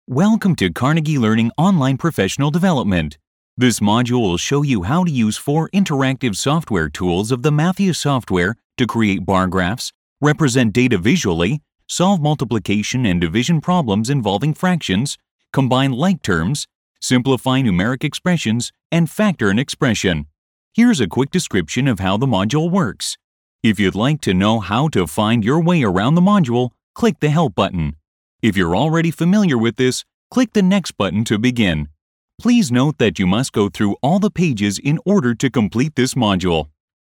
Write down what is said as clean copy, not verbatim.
Welcome to Carnegie Learning Online Professional Development. This module will show you how to use 4 interactive software tools of the Matthews software to create bar graphs, represent data visually, solve multiplication and division problems involving fractions, combine like terms, simplify numeric expressions, and factor an expression. Here's a quick description of how the module works. If you'd like to know how to find your way around the module, click the Help button. If you're already familiar with this, click the Next button to begin. Please note that you must go through all the pages in order to complete this module.